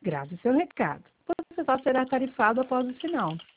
Grave seu recado. Você só será tarifado após o sinal.